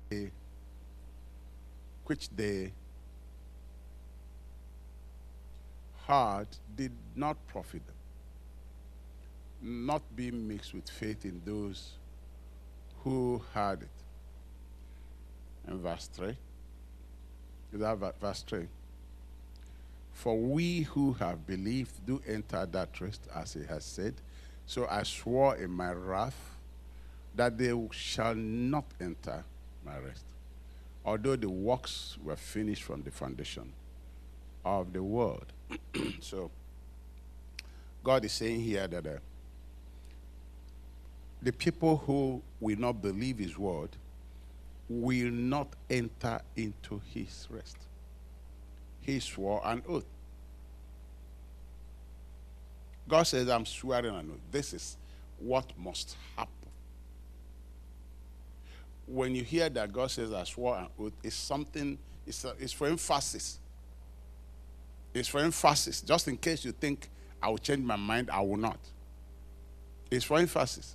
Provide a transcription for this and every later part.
which they heard did not profit them, not being mixed with faith in those who heard it. In verse 3, is that verse 3? For we who have believed do enter that rest, as he has said. So I swore in my wrath that they shall not enter my rest, although the works were finished from the foundation of the world. So God is saying here that the people who will not believe his word will not enter into his rest. He swore an oath. God says, I'm swearing an oath. This is what must happen. When you hear that God says, I swore an oath, it's something, it's for emphasis. It's for emphasis. Just in case you think, I will change my mind, I will not. It's for emphasis.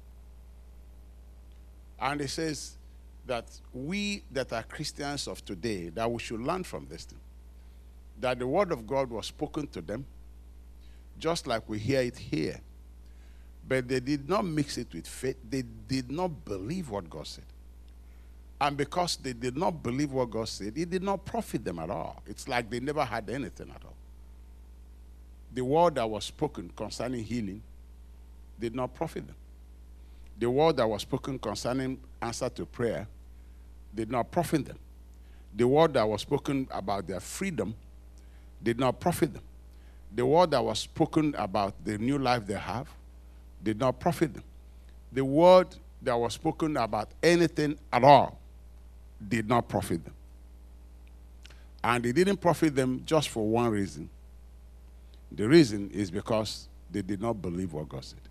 And it says that we that are Christians of today, that we should learn from this thing. That the word of God was spoken to them, just like we hear it here. But they did not mix it with faith. They did not believe what God said. And because they did not believe what God said, it did not profit them at all. It's like they never had anything at all. The word that was spoken concerning healing did not profit them. The word that was spoken concerning answer to prayer did not profit them. The word that was spoken about their freedom did not profit them. The word that was spoken about the new life they have did not profit them. The word that was spoken about anything at all did not profit them. And it didn't profit them just for one reason. The reason is because they did not believe what God said.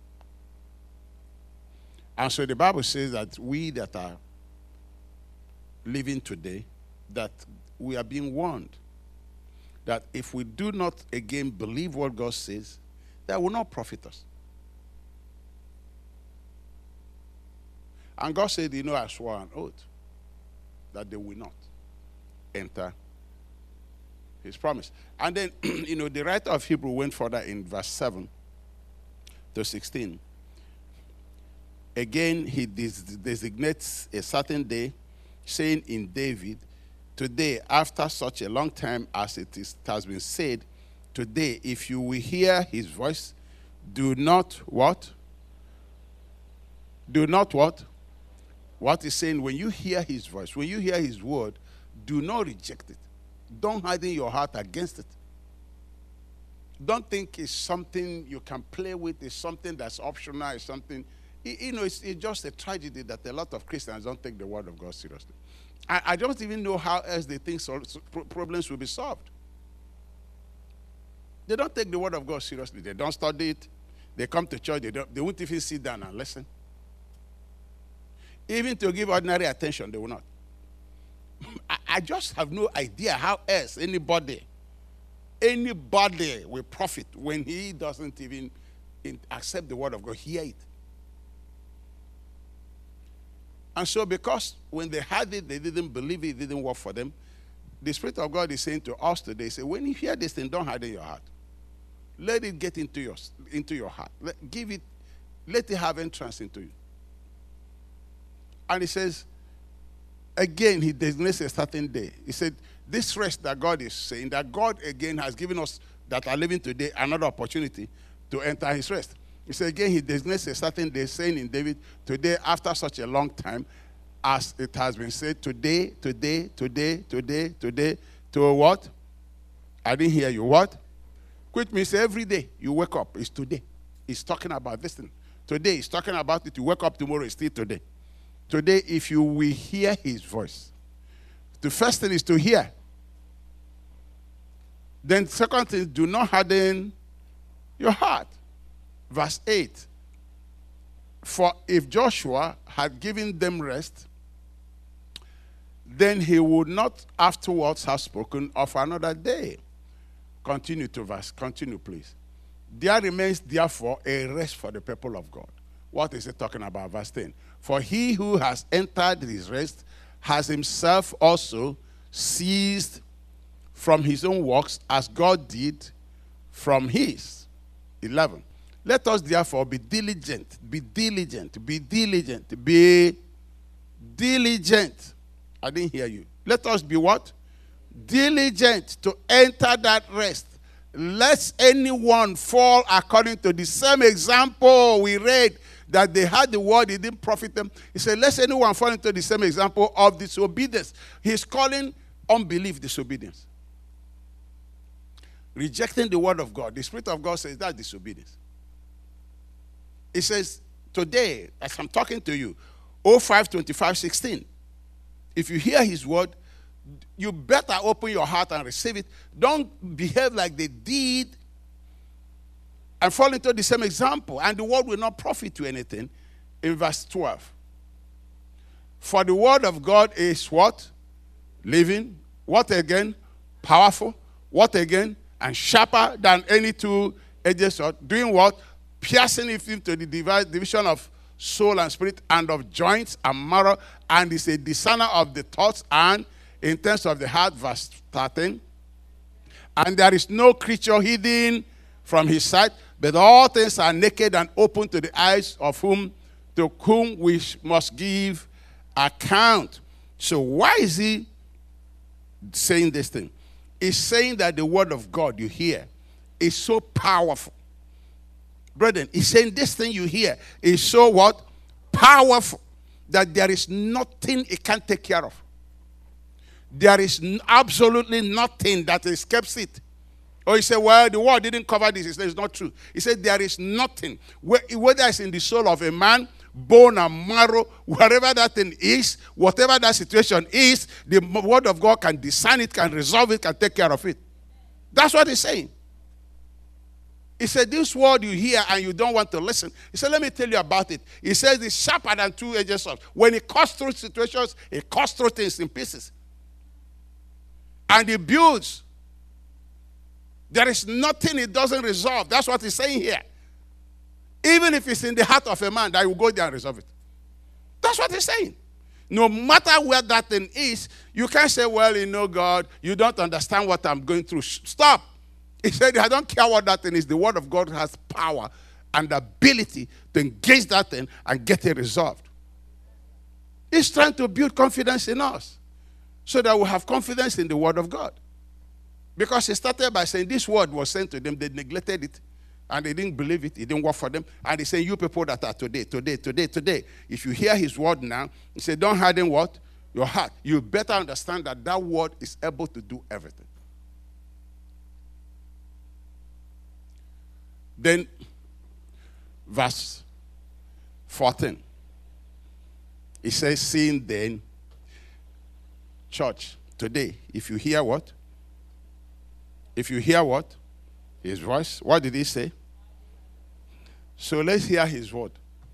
And so the Bible says that we that are living today, that we are being warned that if we do not again believe what God says, that will not profit us. And God said, I swore an oath that they will not enter his promise. And then, the writer of Hebrew went further in verse 7 to 16. Again, he designates a certain day, saying in David, today, after such a long time as it has been said, today, if you will hear his voice, do not what? Do not what? What he's saying, when you hear his voice, when you hear his word, do not reject it. Don't harden your heart against it. Don't think it's something you can play with, it's something that's optional, it's something, it's just a tragedy that a lot of Christians don't take the word of God seriously. I don't even know how else they think problems will be solved. They don't take the word of God seriously. They don't study it. They come to church. They won't even sit down and listen. Even to give ordinary attention, they will not. I just have no idea how else anybody will profit when he doesn't even accept the word of God, hear it. And so because when they heard it, they didn't believe it, it didn't work for them, the Spirit of God is saying to us today, say, when you hear this thing, don't harden your heart. Let it get into your heart. Let it have entrance into you. And he says, again, he designates a certain day. He said, this rest that God is saying, that God again has given us that are living today another opportunity to enter his rest. He said, again, he designates a certain day, saying in David, today, after such a long time, as it has been said, today, to what? I didn't hear you. What? Which means every day you wake up, it's today. He's talking about this thing. Today, he's talking about it. You wake up tomorrow, it's still today. Today, if you will hear his voice, the first thing is to hear. Then second thing, do not harden your heart. Verse 8. For if Joshua had given them rest, then he would not afterwards have spoken of another day. Continue, please. There remains therefore a rest for the people of God. What is it talking about? Verse 10. For he who has entered his rest has himself also ceased from his own works as God did from his. 11. Let us therefore be diligent, be diligent, be diligent, be diligent. I didn't hear you. Let us be what? Diligent to enter that rest. Lest anyone fall according to the same example we read, that they had the word, it didn't profit them. He said, lest anyone fall into the same example of disobedience. He's calling unbelief disobedience. Rejecting the word of God. The Spirit of God says that's disobedience. It says, today, as I'm talking to you, 05-25-16, if you hear his word, you better open your heart and receive it. Don't behave like they did and fall into the same example, and the word will not profit you anything. In verse 12. For the word of God is what? Living. What again? Powerful. What again? And sharper than any two-edged sword. Doing what? Piercing it into the division of soul and spirit, and of joints and marrow, and is a discerner of the thoughts and intents of the heart. Verse 13. And there is no creature hidden from his sight, but all things are naked and open to the eyes of to whom we must give account. So why is he saying this thing? He's saying that the word of God you hear is so powerful. Brethren, he's saying this thing you hear is so what? Powerful. That there is nothing it can't take care of. There is absolutely nothing that escapes it. Or he said, well, the word didn't cover this. He said, it's not true. He said, there is nothing. Whether it's in the soul of a man, bone and marrow, wherever that thing is, whatever that situation is, the word of God can discern it, can resolve it, can take care of it. That's what he's saying. He said, this word you hear and you don't want to listen. He said, let me tell you about it. He says it's sharper than two-edged sword. When it cuts through situations, it cuts through things in pieces. And it builds. There is nothing it doesn't resolve. That's what he's saying here. Even if it's in the heart of a man, that will go there and resolve it. That's what he's saying. No matter where that thing is, you can't say, well, you know, God, you don't understand what I'm going through. Stop. He said, I don't care what that thing is. The word of God has power and the ability to engage that thing and get it resolved. He's trying to build confidence in us so that we have confidence in the word of God. Because he started by saying this word was sent to them. They neglected it. And they didn't believe it. It didn't work for them. And he said, you people that are today. If you hear his word now, he said, don't harden what? Your heart. You better understand that that word is able to do everything. Then, verse 14. It says, seeing then, church, today, if you hear what? If you hear what? His voice. What did he say? So let's hear his word.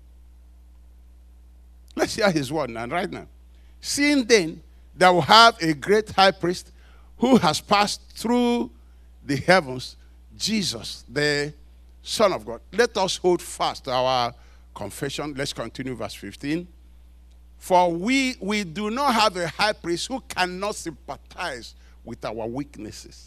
Let's hear his word now, right now. Seeing then that we have a great high priest who has passed through the heavens, Jesus, the Son of God. Let us hold fast our confession. Let's continue verse 15. For we do not have a high priest who cannot sympathize with our weaknesses.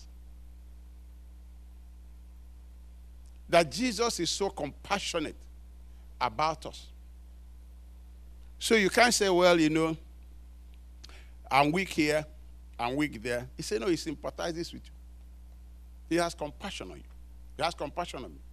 That Jesus is so compassionate about us. So you can't say, well, you know, I'm weak here, I'm weak there. He said, no, he sympathizes with you. He has compassion on you. He has compassion on me.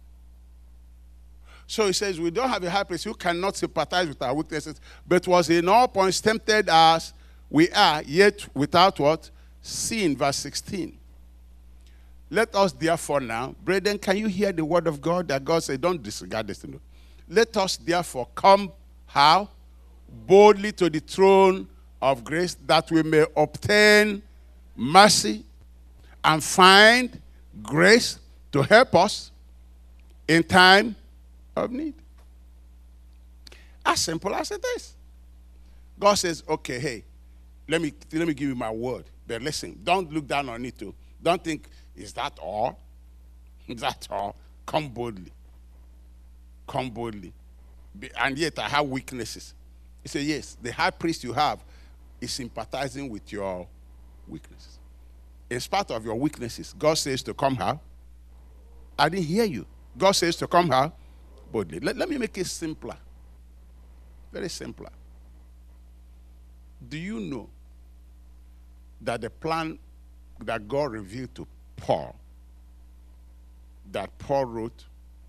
So he says, we don't have a high priest who cannot sympathize with our weaknesses, but was in all points tempted as we are, yet without what? Sin. Verse 16. Let us therefore now, brethren, can you hear the word of God that God said, don't disregard this. Let us therefore come, how? Boldly to the throne of grace, that we may obtain mercy and find grace to help us in time of need. As simple as it is. God says, okay, hey, let me give you my word. But listen, don't look down on it too. Don't think, is that all? Is that all? Come boldly. Come boldly. And yet I have weaknesses. He said, yes, the high priest you have is sympathizing with your weaknesses. In spite of your weaknesses, God says to come how? I didn't hear you. God says to come how? Boldly. Let me make it simpler. Very simpler. Do you know that the plan that God revealed to Paul, that Paul wrote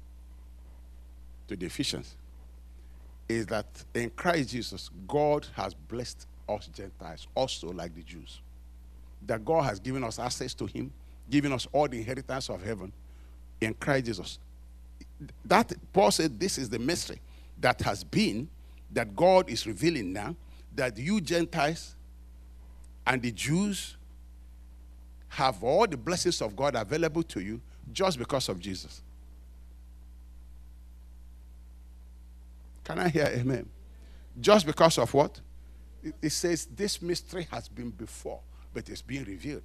to the Ephesians, is that in Christ Jesus, God has blessed us Gentiles also like the Jews. That God has given us access to him, given us all the inheritance of heaven in Christ Jesus. That Paul said this is the mystery that has been, that God is revealing now, that you Gentiles and the Jews have all the blessings of God available to you just because of Jesus. Can I hear amen? Just because of what? It says this mystery has been before, but it's being revealed.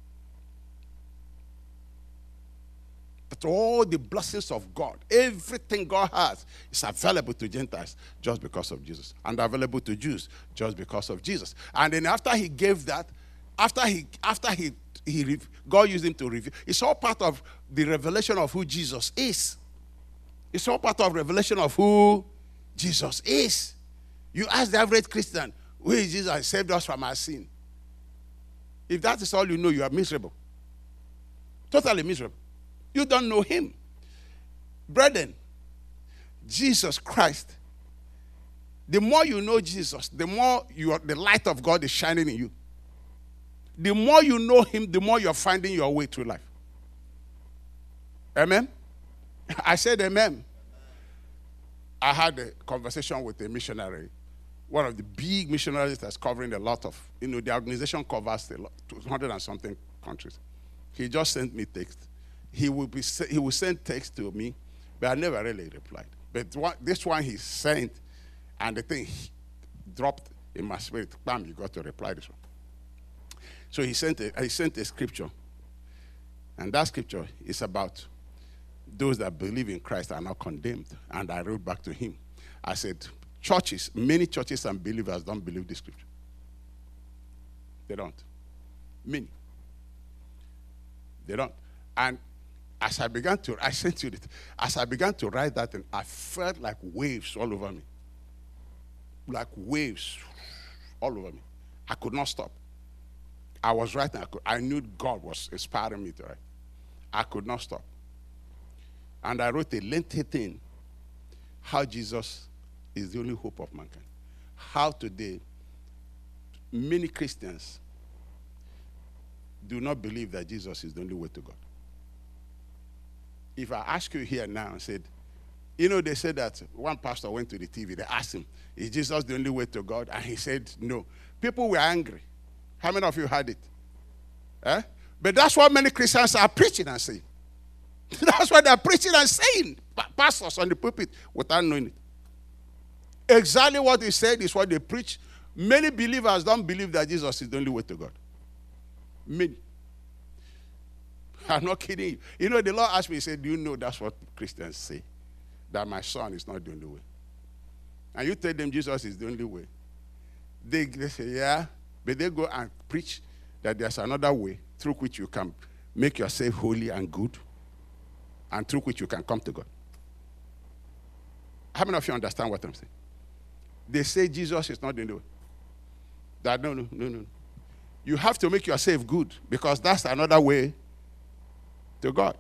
That all the blessings of God, everything God has, is available to Gentiles just because of Jesus, and available to Jews just because of Jesus. And then after he gave that, God used him to reveal. It's all part of the revelation of who Jesus is. It's all part of revelation of who Jesus is. You ask the average Christian, who is Jesus? He saved us from our sin. If that is all you know, you are miserable. Totally miserable. You don't know him. Brethren, Jesus Christ, the more you know Jesus, the more the light of God is shining in you. The more you know him, the more you're finding your way through life. Amen? I said amen. I had a conversation with a missionary, one of the big missionaries that's covering a lot of, the organization covers 200 and something countries. He just sent me text. He will send text to me, but I never really replied. But this one he sent, and the thing dropped in my spirit. Bam, you got to reply this one. So he sent a scripture, and that scripture is about those that believe in Christ are not condemned. And I wrote back to him. I said, many churches and believers don't believe this scripture. They don't. Many. They don't. And as I began to write that, and I felt like waves all over me. Like waves all over me. I could not stop. I was writing. I knew God was inspiring me to write. I could not stop. And I wrote a lengthy thing, how Jesus is the only hope of mankind. How today many Christians do not believe that Jesus is the only way to God. If I ask you here now and said, they said that one pastor went to the TV, they asked him, is Jesus the only way to God? And he said, no. People were angry. How many of you heard it? But that's what many Christians are preaching and saying. That's what they're preaching and saying. Pastors on the pulpit without knowing it. Exactly what he said is what they preach. Many believers don't believe that Jesus is the only way to God. Many. I'm not kidding you. The Lord asked me, he said, do you know that's what Christians say? That my son is not the only way. And you tell them Jesus is the only way. They say, yeah. But they go and preach that there's another way through which you can make yourself holy and good, and through which you can come to God. How many of you understand what I'm saying? They say Jesus is not the only way. That no. You have to make yourself good, because that's another way to God.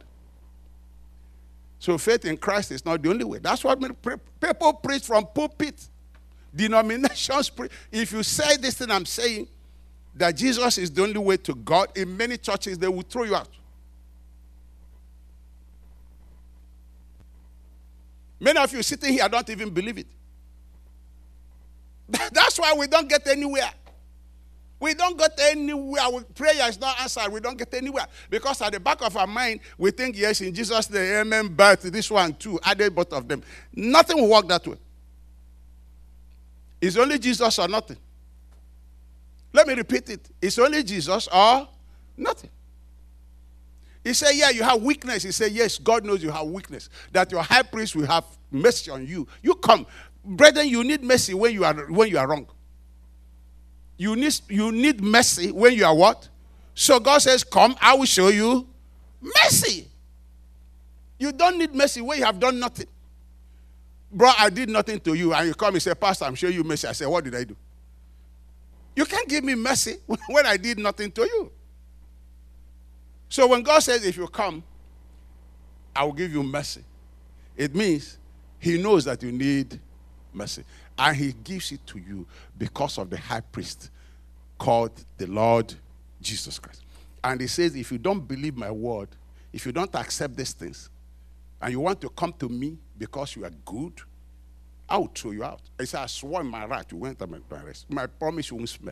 So faith in Christ is not the only way. That's what people preach from pulpit. Denominations preach. If you say this thing I'm saying, that Jesus is the only way to God, in many churches they will throw you out. Many of you sitting here don't even believe it. That's why we don't get anywhere. We don't get anywhere. Prayer is not answered. We don't get anywhere. Because at the back of our mind, we think, yes, in Jesus' name, amen, but this one too, added both of them. Nothing will work that way. It's only Jesus or nothing. Let me repeat it. It's only Jesus or nothing. He said, yeah, you have weakness. He said, yes, God knows you have weakness. That your high priest will have mercy on you. You come. Brethren, you need mercy when you are wrong. You need mercy when you are what? So God says, come, I will show you mercy. You don't need mercy when you have done nothing. Bro, I did nothing to you, and you come and say, Pastor, I'm showing you mercy. I say, what did I do? You can't give me mercy when I did nothing to you. So when God says, if you come, I will give you mercy, it means he knows that you need mercy. And he gives it to you because of the high priest called the Lord Jesus Christ. And he says, if you don't believe my word, if you don't accept these things, and you want to come to me because you are good, I will throw you out. I said, I swore in my right, you went to my rest. My promise you won't smell.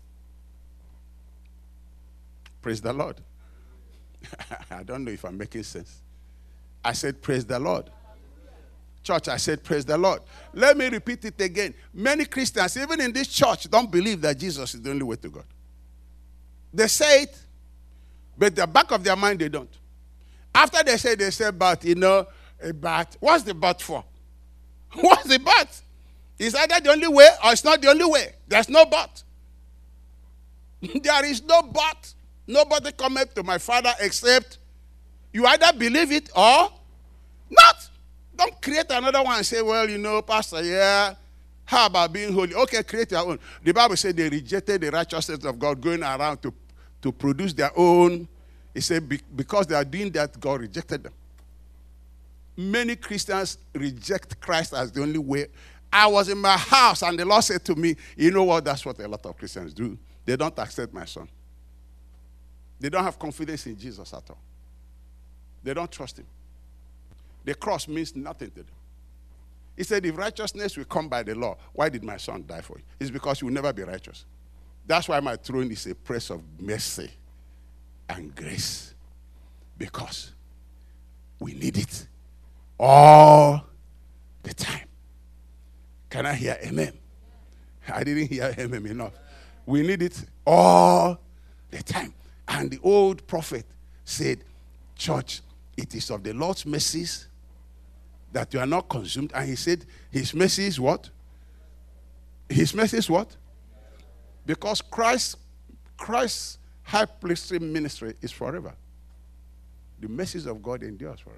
Praise the Lord. I don't know if I'm making sense. I said, praise the Lord. Church, I said, praise the Lord. Let me repeat it again. Many Christians, even in this church, don't believe that Jesus is the only way to God. They say it, but the back of their mind, they don't. After they say, but, but. What's the but for? What's the but? Is either the only way or it's not the only way. There's no but. There is no but. Nobody cometh to my Father except you either believe it or not. Don't create another one and say, well, Pastor, yeah, how about being holy? Okay, create your own. The Bible said they rejected the righteousness of God, going around to produce their own. It said because they are doing that, God rejected them. Many Christians reject Christ as the only way. I was in my house and the Lord said to me, you know what? That's what a lot of Christians do. They don't accept my son. They don't have confidence in Jesus at all. They don't trust him. The cross means nothing to them. He said, if righteousness will come by the law, why did my son die for you? It's because you will never be righteous. That's why my throne is a place of mercy and grace. Because we need it all the time. Can I hear amen? I didn't hear amen enough. We need it all the time. And the old prophet said, church, it is of the Lord's mercies that you are not consumed. And he said, his mercy is what? His mercy is what? Because Christ's high priestly ministry is forever. The mercies of God endures forever.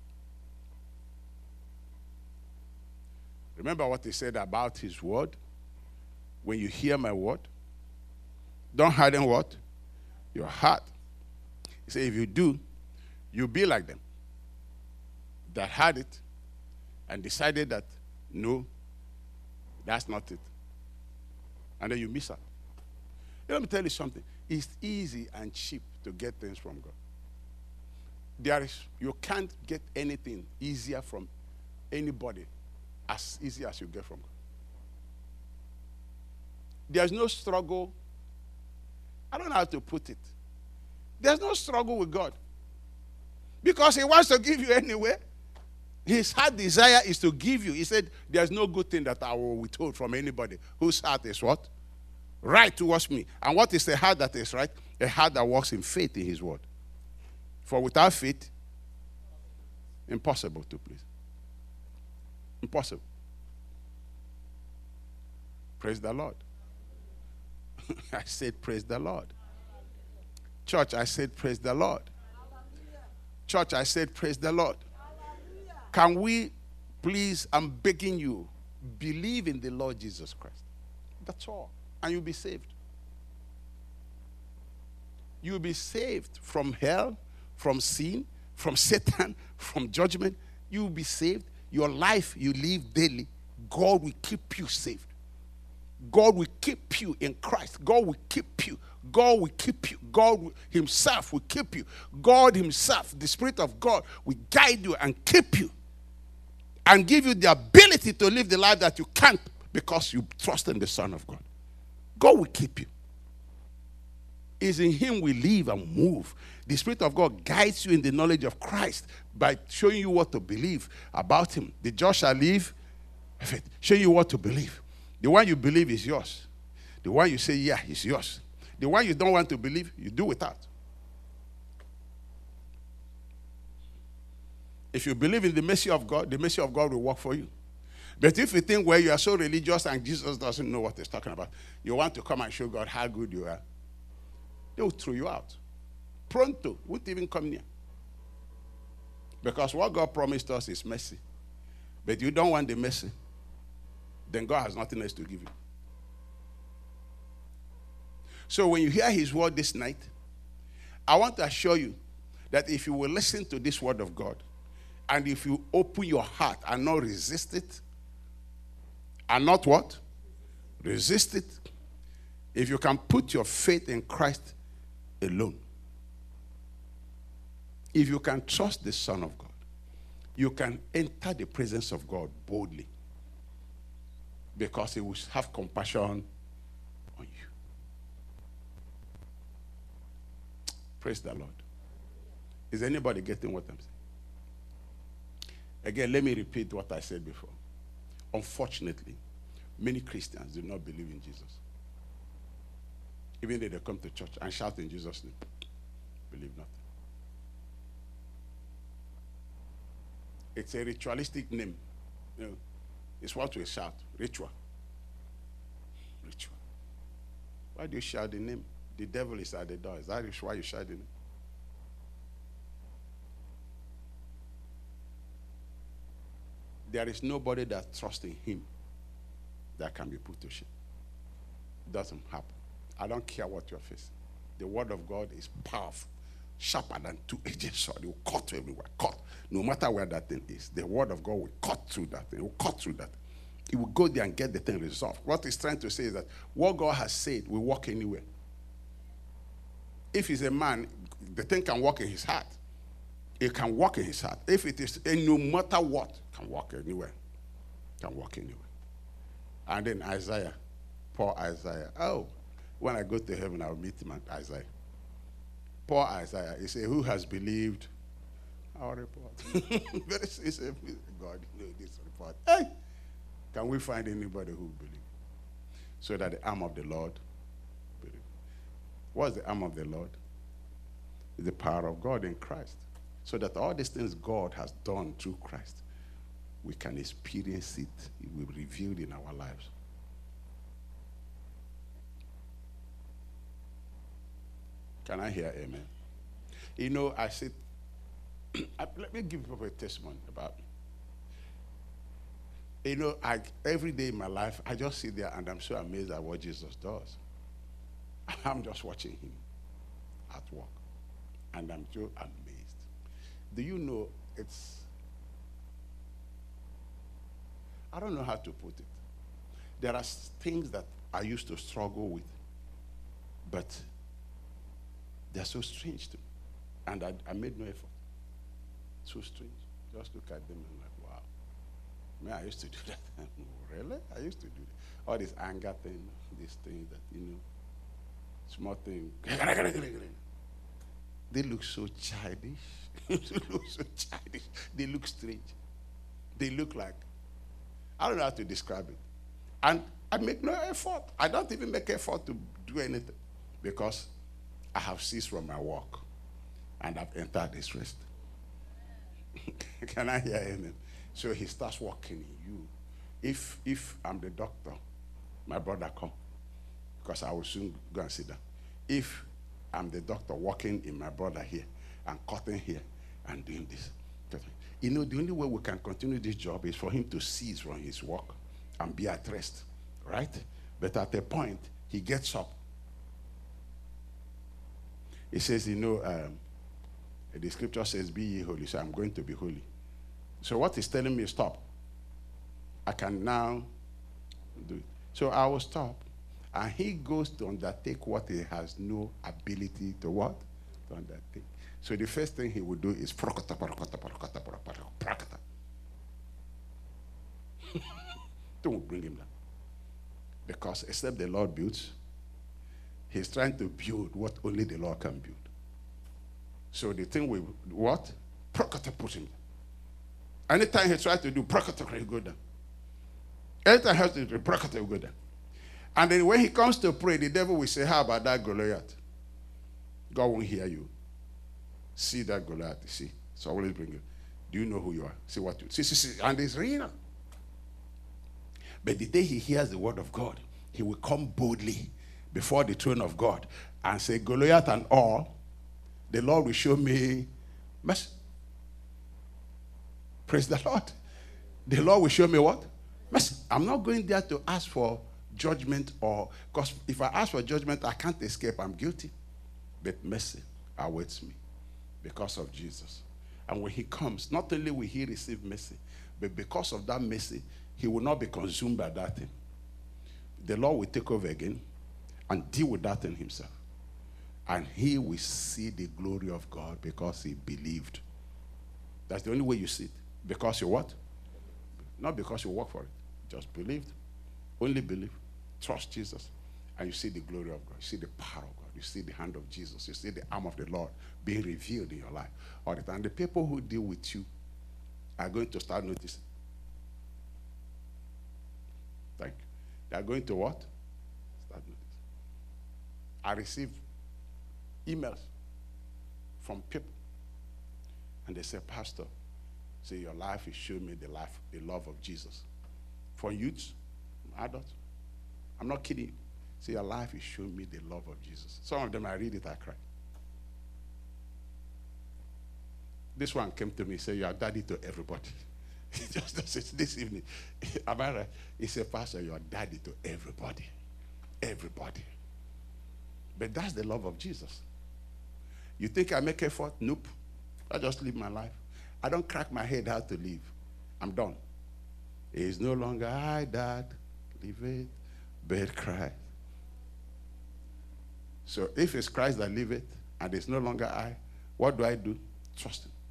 Remember what he said about his word? When you hear my word, don't harden what? Your heart. He said, if you do, you'll be like them that had it and decided that, no, that's not it. And then you miss out. Let me tell you something. It's easy and cheap to get things from God. You can't get anything easier from anybody as easy as you get from God. There's no struggle. I don't know how to put it. There's no struggle with God. Because he wants to give you anyway. His heart desire is to give you. He said, there's no good thing that I will withhold from anybody whose heart is what? Right towards me. And what is the heart that is right? A heart that walks in faith in his word. For without faith, impossible to please. Impossible. Praise the Lord. I said, praise the Lord. Church, I said, praise the Lord. Church, I said, praise the Lord. Can we please, I'm begging you, believe in the Lord Jesus Christ. That's all. And you'll be saved. You'll be saved from hell, from sin, from Satan, from judgment. You'll be saved. Your life you live daily, God will keep you saved. God will keep you in Christ. God will keep you. God will keep you. God himself will keep you. God himself, the Spirit of God, will guide you and keep you and give you the ability to live the life that you can't because you trust in the Son of God. God will keep you. It's in him we live and move. The Spirit of God guides you in the knowledge of Christ by showing you what to believe about him. The just shall live, showing you what to believe. The one you believe is yours. The one you say, yeah, is yours. The one you don't want to believe, you do without. If you believe in the mercy of God will work for you. But if you think, well, you are so religious and Jesus doesn't know what he's talking about, you want to come and show God how good you are, they will throw you out. Pronto, won't even come near. Because what God promised us is mercy. But you don't want the mercy, then God has nothing else to give you. So when you hear his word this night, I want to assure you that if you will listen to this word of God, and if you open your heart and not resist it, and not what? Resist it. If you can put your faith in Christ alone, if you can trust the Son of God, you can enter the presence of God boldly, because he will have compassion on you. Praise the Lord. Is anybody getting what I'm saying? Again, let me repeat what I said before. Unfortunately, many Christians do not believe in Jesus. Even though they come to church and shout in Jesus' name, believe nothing. It's a ritualistic name. You know, it's what we shout, ritual. Ritual. Why do you shout the name? The devil is at the door. Is that why you shout the name? There is nobody that trusts in him that can be put to shame. It doesn't happen. I don't care what you're facing. The word of God is powerful, sharper than two-edged sword. It will cut to everywhere. Cut. No matter where that thing is, the word of God will cut through that thing. It will cut through that. It will go there and get the thing resolved. What it's trying to say is that what God has said will work anywhere. If he's a man, the thing can work in his heart. It can work in his heart. If it is, and no matter what, it can work anywhere. It can work anywhere. And then Isaiah, poor Isaiah. Oh, when I go to heaven, I'll meet him at Isaiah. Poor Isaiah. He said, who has believed our report? Very sincere. God, you know this report. Hey, can we find anybody who believes? So that the arm of the Lord believe. What's the arm of the Lord? It's the power of God in Christ. So that all these things God has done through Christ, we can experience it. It will be revealed in our lives. Can I hear amen? You know, I said, let me give you a testimony about, you know, every day in my life, I just sit there and I'm so amazed at what Jesus does. I'm just watching him at work. And I'm so amazed. Do you know I don't know how to put it. There are things that I used to struggle with, but they're so strange to me. And I made no effort. So strange. Just look at them and I'm like, wow. Man, I used to do that. Really? I used to do that. All this anger thing, this thing that, you know, small thing. They look so childish. They look so childish. They look strange. They look like, I don't know how to describe it. And I make no effort. I don't even make effort to do anything because I have ceased from my work and I've entered this rest. Can I hear amen? So he starts working in you. If I'm the doctor, my brother come because I will soon go and sit down. If I'm the doctor working in my brother here and cutting here and doing this. You know, the only way we can continue this job is for him to cease from his work and be at rest, right? But at a point, he gets up. He says, you know, the scripture says, be ye holy. So I'm going to be holy. So what he's telling me is stop. I can now do it. So I will stop. And he goes to undertake what he has no ability to what? To undertake. So the first thing he will do is prakata. Don't bring him down. Because except the Lord builds, he's trying to build what only the Lord can build. So the thing will what? Prakata push him down. Anytime he tries to do prakata, he go down. Anytime he has to do prakata, he will go down. And then when he comes to pray, the devil will say, how about that Goliath? God won't hear you. See that Goliath, see. So always bring you. Do you know who you are? See what you see. And it's real. But the day he hears the word of God, he will come boldly before the throne of God and say, Goliath and all, the Lord will show me mercy. Praise the Lord. The Lord will show me what? Mercy. I'm not going there to ask for judgment, or because if I ask for judgment, I can't escape. I'm guilty. But mercy awaits me because of Jesus. And when he comes, not only will he receive mercy, but because of that mercy, he will not be consumed by that thing. The Lord will take over again and deal with that thing himself. And he will see the glory of God because he believed. That's the only way you see it. Because you what? Not because you work for it. Just believed. Only believe. Trust Jesus. And you see the glory of God. You see the power of God. You see the hand of Jesus. You see the arm of the Lord being revealed in your life all the time. The people who deal with you are going to start noticing. Thank you. They are going to what? Start noticing. I received emails from people. And they say, Pastor, say your life is showing me the love of Jesus. For youths, adults. I'm not kidding you. Say your life is showing me the love of Jesus. Some of them, I read it, I cry. This one came to me, said, you are daddy to everybody. Just this evening. Am I right? He said, Pastor, you are daddy to everybody. Everybody. But that's the love of Jesus. You think I make effort? Nope. I just live my life. I don't crack my head how to live. I'm done. It is no longer I that live it, but Christ. So if it's Christ that live it, and it's no longer I, what do? Trust him.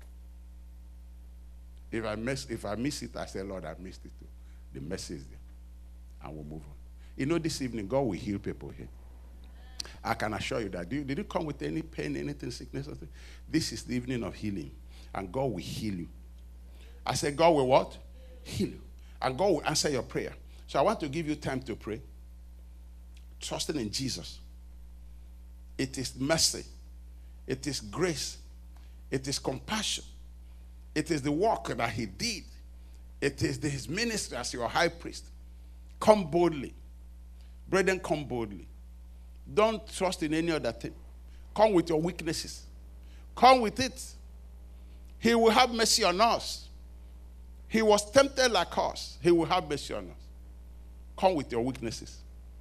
If I miss it, I say, Lord, I missed it too. The mercy is there. And we'll move on. You know, this evening, God will heal people here. I can assure you that. Did you come with any pain, anything, sickness? This is the evening of healing. And God will heal you. I said, God will what? Heal you. And God will answer your prayer. So I want to give you time to pray. Trusting in Jesus. It is mercy. It is grace. It is compassion. It is the work that he did. It is his ministry as your high priest. Come boldly. Brethren, come boldly. Don't trust in any other thing. Come with your weaknesses. Come with it. He will have mercy on us. He was tempted like us. He will have mercy on us. Come with your weaknesses.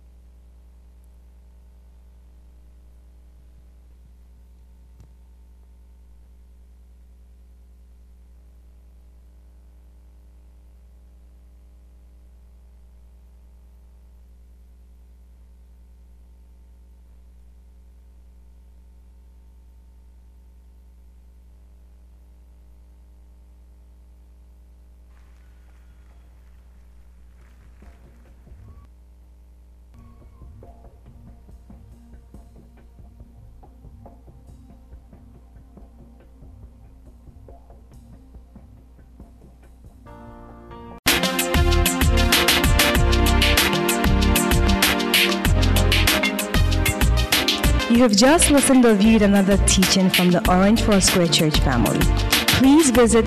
You have just listened or viewed another teaching from the Orange Foursquare Church family. Please visit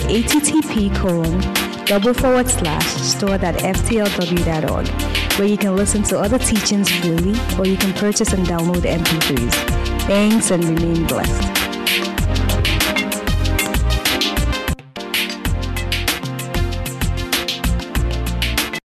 http://store.ftlw.org, where you can listen to other teachings freely, or you can purchase and download MP3s. Thanks and remain blessed.